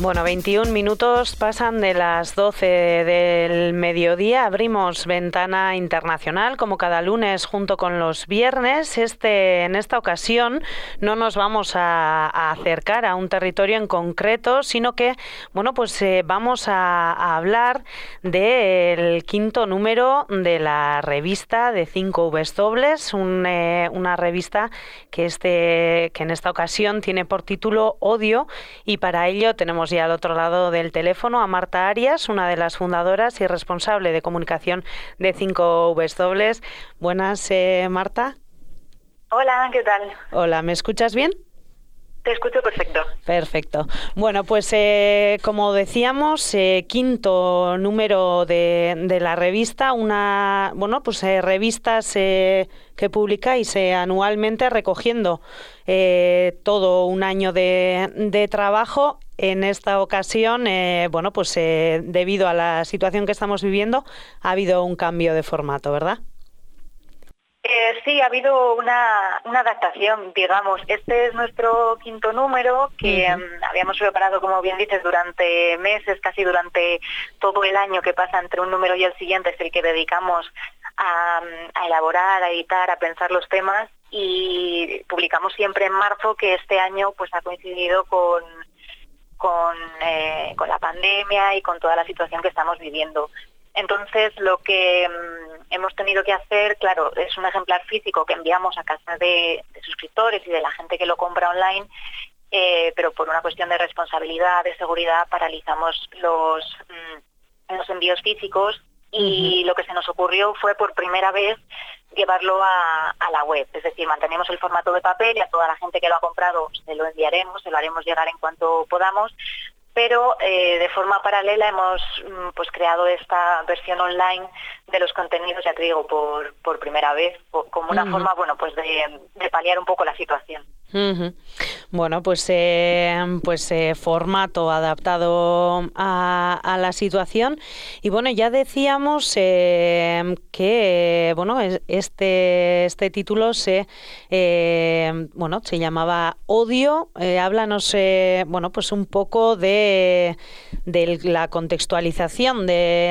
Bueno, 21 minutos pasan de las 12 del mediodía. Abrimos Ventana Internacional, como cada lunes, junto con los viernes. En esta ocasión no nos vamos a acercar a un territorio en concreto, sino que, vamos a hablar del quinto número de la revista de 5W, una revista que en esta ocasión tiene por título Odio, y para ello tenemos ya al otro lado del teléfono a Marta Arias, una de las fundadoras y responsable de comunicación de 5W. Buenas, Marta. Hola, ¿qué tal? Hola, ¿me escuchas bien? Te escucho perfecto. Perfecto. Bueno, pues como decíamos, quinto número de la revista, revistas que publicáis anualmente recogiendo todo un año de trabajo. En esta ocasión, debido a la situación que estamos viviendo, ha habido un cambio de formato, ¿verdad? Sí, ha habido una adaptación, digamos. Este es nuestro quinto número que habíamos preparado, como bien dices, durante meses, casi durante todo el año que pasa entre un número y el siguiente, es el que dedicamos a elaborar, a editar, a pensar los temas, y publicamos siempre en marzo, que este año pues ha coincidido con la pandemia y con toda la situación que estamos viviendo. Entonces, lo que hemos tenido que hacer, claro, es un ejemplar físico que enviamos a casa de suscriptores y de la gente que lo compra online, pero por una cuestión de responsabilidad, de seguridad, paralizamos los envíos físicos, y lo que se nos ocurrió fue por primera vez llevarlo a la web. Es decir, mantenemos el formato de papel y a toda la gente que lo ha comprado se lo enviaremos, se lo haremos llegar en cuanto podamos, pero de forma paralela hemos creado esta versión online de los contenidos, ya te digo, por primera vez, como una forma de paliar un poco la situación. Bueno, formato adaptado a la situación. Y bueno, ya decíamos que este título se llamaba Odio. Háblanos un poco de la contextualización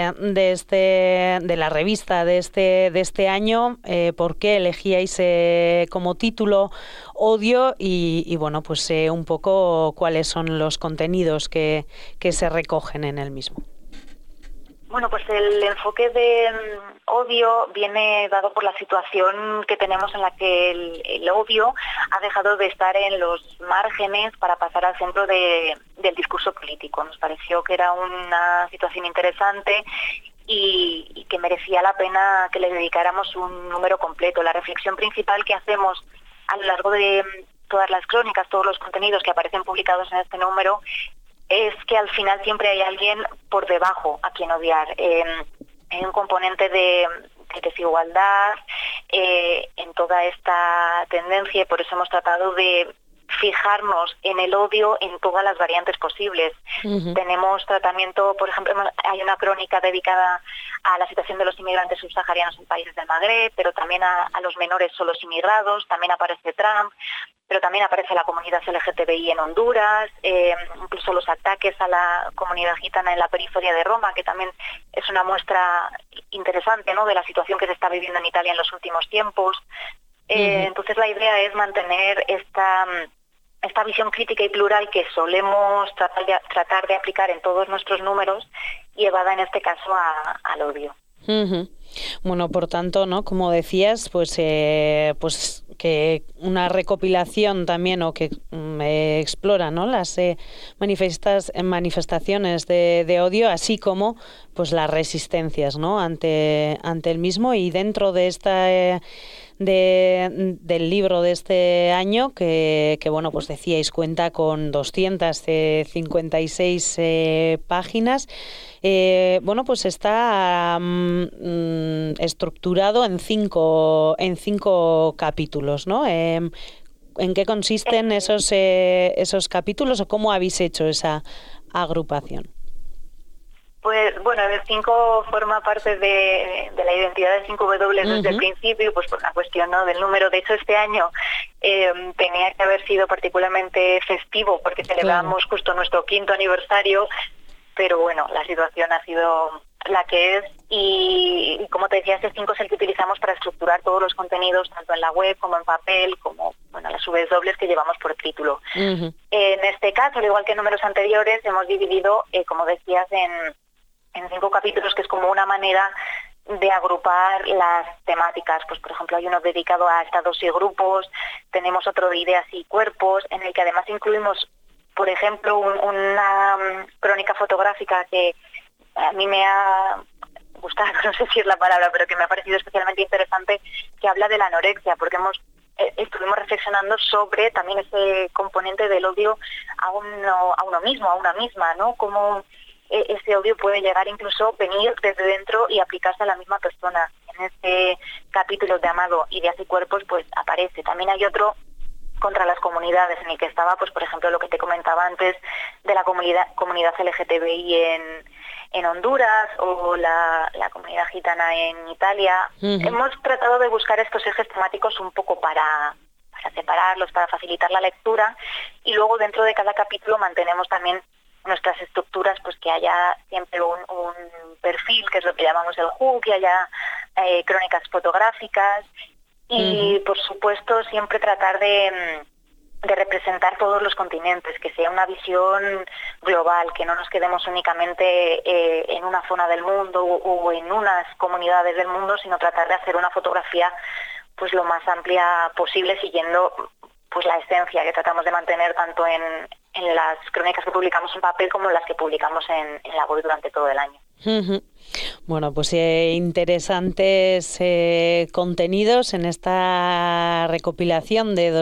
de la revista de este año, por qué elegíais como título Odio, y un poco cuáles son los contenidos que se recogen en el mismo. Bueno, pues el enfoque de odio viene dado por la situación que tenemos, en la que el odio ha dejado de estar en los márgenes para pasar al centro del discurso político. Nos pareció que era una situación interesante y que merecía la pena que le dedicáramos un número completo. La reflexión principal que hacemos a lo largo de todas las crónicas, todos los contenidos que aparecen publicados en este número, es que al final siempre hay alguien por debajo a quien odiar. Hay un componente de desigualdad en toda esta tendencia, y por eso hemos tratado de fijarnos en el odio en todas las variantes posibles. Tenemos tratamiento, por ejemplo, hay una crónica dedicada a la situación de los inmigrantes subsaharianos en países del Magreb, pero también a los menores solos inmigrados, también aparece Trump, pero también aparece la comunidad LGTBI en Honduras, incluso los ataques a la comunidad gitana en la periferia de Roma, que también es una muestra interesante, ¿no?, de la situación que se está viviendo en Italia en los últimos tiempos. Entonces la idea es mantener esta visión crítica y plural que solemos tratar de aplicar en todos nuestros números, llevada en este caso al odio. Bueno, por tanto, ¿no?, como decías, pues que una recopilación también, o que explora, ¿no?, las manifestaciones de odio, así como pues las resistencias, ¿no?, ante el mismo. Y dentro de esta del libro de este año, que decíais, cuenta con 256 páginas. Está estructurado en cinco capítulos, ¿no? ¿En qué consisten esos capítulos, o cómo habéis hecho esa agrupación? Pues bueno, el 5 forma parte de la identidad de 5W desde el principio, pues por una cuestión, ¿no?, del número. De hecho, este año tenía que haber sido particularmente festivo porque celebramos justo nuestro 5º aniversario, pero bueno, la situación ha sido la que es y como te decía, este 5 es el que utilizamos para estructurar todos los contenidos, tanto en la web como en papel, como las W que llevamos por título. En este caso, al igual que en números anteriores, hemos dividido, como decías, en 5 capítulos, que es como una manera de agrupar las temáticas. Pues por ejemplo hay uno dedicado a estados y grupos, tenemos otro de ideas y cuerpos, en el que además incluimos, por ejemplo, una crónica fotográfica que a mí me ha gustado, no sé si es la palabra, pero que me ha parecido especialmente interesante, que habla de la anorexia, porque estuvimos reflexionando sobre también ese componente del odio a uno mismo, a una misma, ¿no? Cómo ese odio puede llegar incluso venir desde dentro y aplicarse a la misma persona. En este capítulo de Amado, Ideas y Cuerpos, pues aparece. También hay otro contra las comunidades, en el que estaba, pues por ejemplo, lo que te comentaba antes de la comunidad LGTBI en Honduras o la comunidad gitana en Italia. Hemos tratado de buscar estos ejes temáticos un poco para separarlos, para facilitar la lectura, y luego dentro de cada capítulo mantenemos también nuestras estructuras, pues que haya siempre un perfil, que es lo que llamamos el HU, que haya crónicas fotográficas y por supuesto siempre tratar de representar todos los continentes, que sea una visión global, que no nos quedemos únicamente en una zona del mundo o en unas comunidades del mundo, sino tratar de hacer una fotografía pues lo más amplia posible, siguiendo pues la esencia que tratamos de mantener tanto en las crónicas que publicamos en papel como en las que publicamos en la web durante todo el año. Bueno, pues interesantes contenidos en esta recopilación de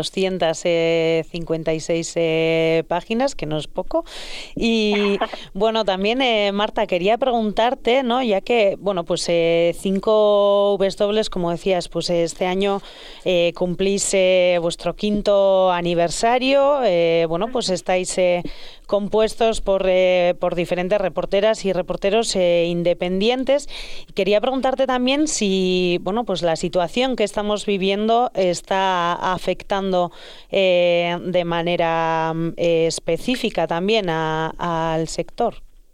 256 páginas, que no es poco. Y bueno, también Marta, quería preguntarte, ¿no?, ya que, bueno, pues 5 W, como decías, pues este año cumplís vuestro 5º aniversario. Bueno, pues estáis compuestos por diferentes reporteras y reporteros independientes. Quería preguntarte también si, bueno, pues la situación que estamos viviendo está afectando de manera específica también al sector.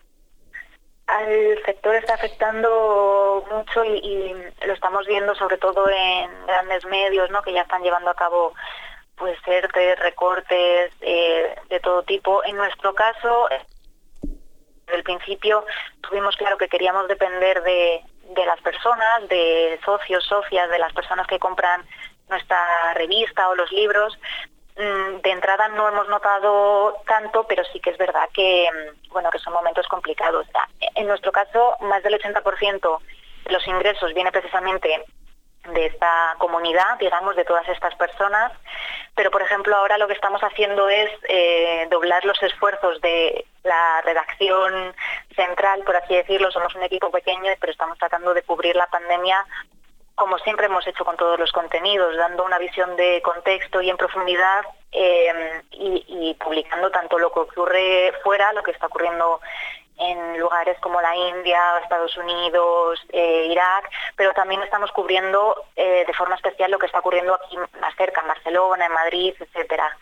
Al sector está afectando mucho y lo estamos viendo sobre todo en grandes medios, ¿no?, que ya están llevando a cabo pues ERTE, recortes de todo tipo. En nuestro caso, desde el principio tuvimos claro que queríamos depender de las personas, de socios, socias, de las personas que compran nuestra revista o los libros. De entrada no hemos notado tanto, pero sí que es verdad que que son momentos complicados. En nuestro caso, más del 80% de los ingresos viene precisamente de esta comunidad, digamos, de todas estas personas, pero por ejemplo ahora lo que estamos haciendo es doblar los esfuerzos de la redacción central, por así decirlo. Somos un equipo pequeño, pero estamos tratando de cubrir la pandemia como siempre hemos hecho con todos los contenidos, dando una visión de contexto y en profundidad, y publicando tanto lo que ocurre fuera, lo que está ocurriendo en lugares como la India, Estados Unidos, Irak, pero también estamos cubriendo de forma especial lo que está ocurriendo aquí más cerca, en Barcelona, en Madrid, etcétera.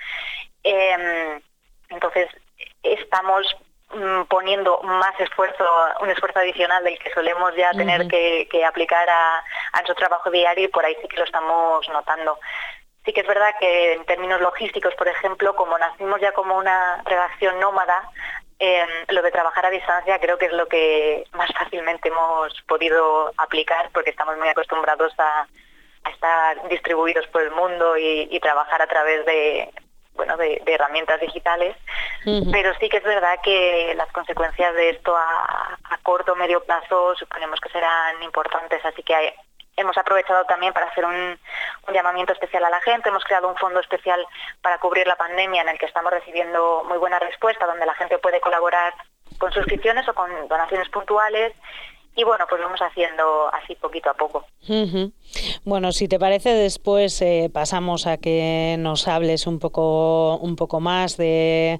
Entonces estamos poniendo más esfuerzo, un esfuerzo adicional del que solemos ya tener que aplicar a nuestro trabajo diario, y por ahí sí que lo estamos notando. Sí que es verdad que en términos logísticos, por ejemplo, como nacimos ya como una redacción nómada, lo de trabajar a distancia creo que es lo que más fácilmente hemos podido aplicar, porque estamos muy acostumbrados a estar distribuidos por el mundo y trabajar a través de herramientas digitales, pero sí que es verdad que las consecuencias de esto a corto o medio plazo suponemos que serán importantes, así que hemos aprovechado también para hacer un llamamiento especial a la gente. Hemos creado un fondo especial para cubrir la pandemia, en el que estamos recibiendo muy buena respuesta, donde la gente puede colaborar con suscripciones o con donaciones puntuales. Y bueno, pues lo vamos haciendo así poquito a poco. Bueno, si te parece, después pasamos a que nos hables un poco más de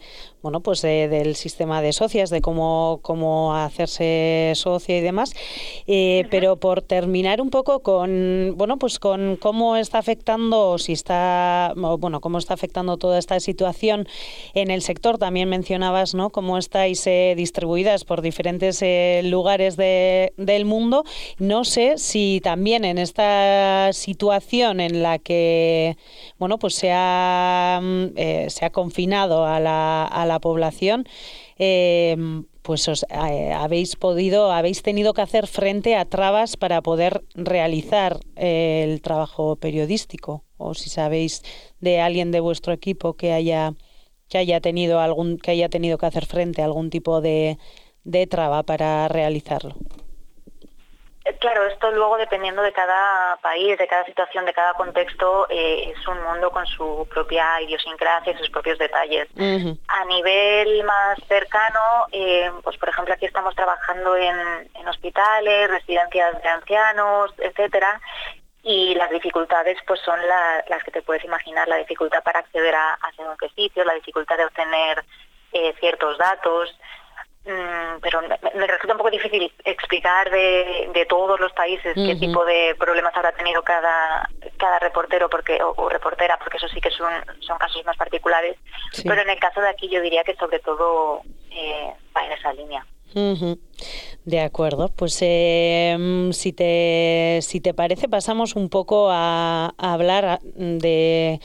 bueno, pues del sistema de socias, de cómo hacerse socia y demás. Pero por terminar un poco con, bueno, pues con cómo está afectando, cómo está afectando toda esta situación en el sector. También mencionabas, ¿no?, cómo estáis distribuidas por diferentes lugares del mundo. No sé si también en esta situación en la que, bueno, pues se ha confinado a la población, pues habéis tenido que hacer frente a trabas para poder realizar el trabajo periodístico, o si sabéis de alguien de vuestro equipo que haya tenido que hacer frente a algún tipo de traba para realizarlo. Claro, esto luego, dependiendo de cada país, de cada situación, de cada contexto, es un mundo con su propia idiosincrasia y sus propios detalles. Uh-huh. A nivel más cercano, pues por ejemplo aquí estamos trabajando en hospitales, residencias de ancianos, etcétera, y las dificultades pues son las que te puedes imaginar, la dificultad para acceder a según qué sitios, la dificultad de obtener ciertos datos. Pero me resulta un poco difícil explicar de todos los países qué tipo de problemas habrá tenido cada reportero o reportera, porque eso sí que son casos más particulares. Sí. Pero en el caso de aquí yo diría que sobre todo va en esa línea. Uh-huh. De acuerdo, pues si te parece, pasamos un poco a hablar de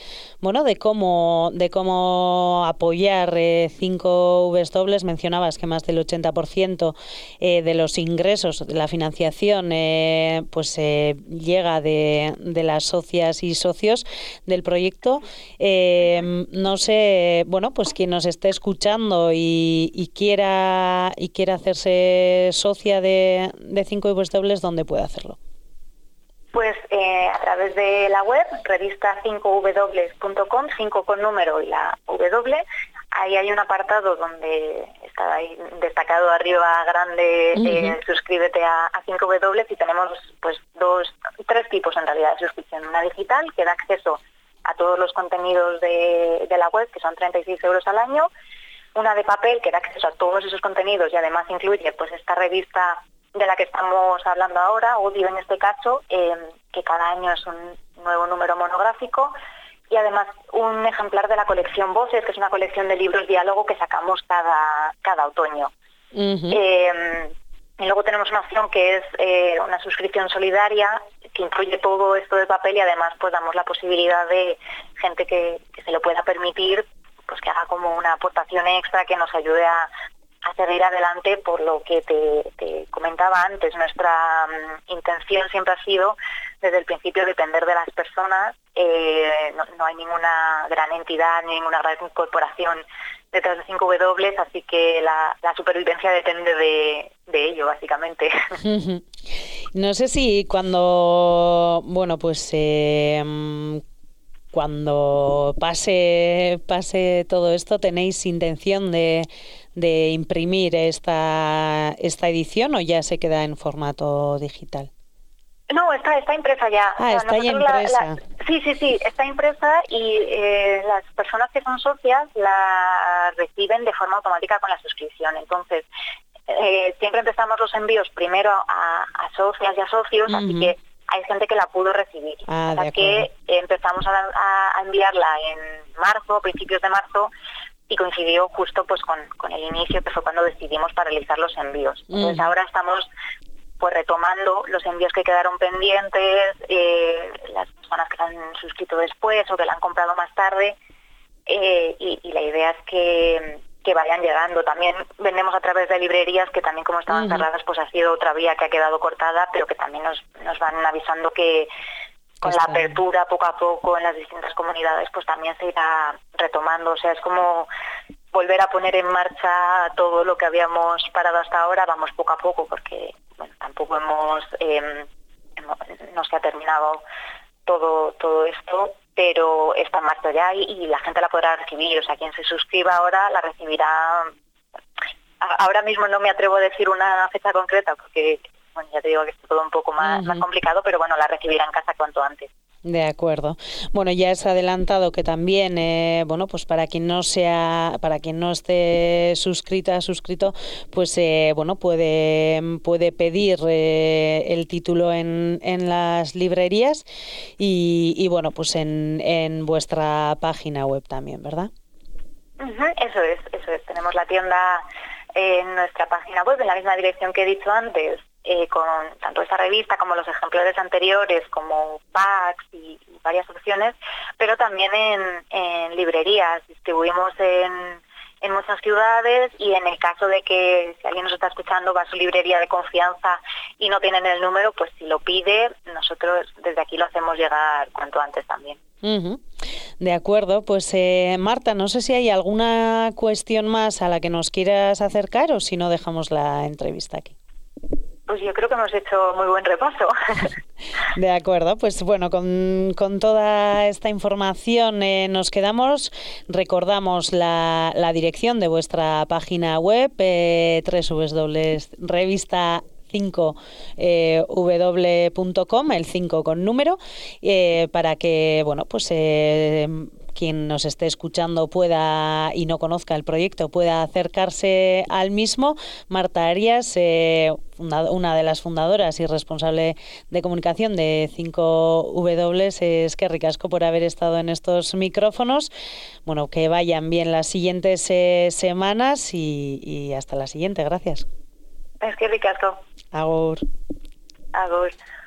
cómo apoyar 5W. Mencionabas que más del 80% de los ingresos de la financiación llega de las socias y socios del proyecto. No sé, bueno, pues quien nos esté escuchando y quiera hacerse socia de 5W, ¿dónde puede hacerlo? Pues a través de la web, revista 5W.com, 5 con número y la W. Ahí hay un apartado donde está ahí destacado arriba grande, suscríbete a 5W, y tenemos pues tres tipos en realidad de suscripción. Una digital, que da acceso a todos los contenidos de la web, que son 36 euros al año. Una de papel, que da acceso a todos esos contenidos y además incluye pues esta revista de la que estamos hablando ahora, Odio en este caso, que cada año es un nuevo número monográfico, y además un ejemplar de la colección Voces, que es una colección de libros diálogo que sacamos cada otoño. Uh-huh. Y luego tenemos una opción que es una suscripción solidaria, que incluye todo esto de papel, y además pues damos la posibilidad de gente que se lo pueda permitir, pues que haga como una aportación extra que nos ayude a seguir adelante. Por lo que te comentaba antes, nuestra intención siempre ha sido, desde el principio, depender de las personas. No hay ninguna gran entidad, ni ninguna gran corporación detrás de 5W, así que la supervivencia depende de ello, básicamente. No sé si cuando pase todo esto, ¿tenéis intención de imprimir esta edición, o ya se queda en formato digital? No, está impresa ya. Está ya impresa. Sí, está impresa, y las personas que son socias la reciben de forma automática con la suscripción. Entonces, siempre empezamos los envíos primero a socias y a socios, así que hay gente que la pudo recibir. O sea que empezamos a enviarla en marzo, principios de marzo, y coincidió justo pues con el inicio, que fue cuando decidimos paralizar los envíos. Entonces ahora estamos pues retomando los envíos que quedaron pendientes, las personas que se han suscrito después o que la han comprado más tarde, y la idea es que vayan llegando. También vendemos a través de librerías, que también, como estaban cerradas, pues ha sido otra vía que ha quedado cortada, pero que también nos van avisando que con la apertura poco a poco en las distintas comunidades pues también se irá retomando. O sea, es como volver a poner en marcha todo lo que habíamos parado hasta ahora. Vamos poco a poco, porque bueno, tampoco no se ha terminado todo esto, pero está en marcha ya, y la gente la podrá recibir. O sea, quien se suscriba ahora la recibirá. Ahora mismo no me atrevo a decir una fecha concreta, porque bueno, ya te digo que es todo un poco más complicado, pero bueno, la recibirá en casa cuanto antes. De acuerdo. Bueno, ya has adelantado que también, bueno, pues para quien no esté suscrito, pues bueno, puede pedir el título en las librerías y bueno, pues en vuestra página web también, ¿verdad? Eso es. Tenemos la tienda en nuestra página web, en la misma dirección que he dicho antes, con tanto esta revista como los ejemplares anteriores, como packs y varias opciones, pero también en librerías. Distribuimos en muchas ciudades y en el caso de que si alguien nos está escuchando va a su librería de confianza y no tienen el número, pues si lo pide, nosotros desde aquí lo hacemos llegar cuanto antes también. Uh-huh. De acuerdo, pues Marta, no sé si hay alguna cuestión más a la que nos quieras acercar o si no dejamos la entrevista aquí. Pues yo creo que hemos hecho muy buen repaso. De acuerdo, pues bueno, con toda esta información nos quedamos. Recordamos la dirección de vuestra página web, www.revista5w.com, el 5 con número, para que, bueno, pues quien nos esté escuchando pueda y no conozca el proyecto pueda acercarse al mismo. Marta Arias, una de las fundadoras y responsable de comunicación de 5W, es que ricasco por haber estado en estos micrófonos. Bueno, que vayan bien las siguientes semanas y hasta la siguiente. Gracias. Es que ricasco. Agur. Agur.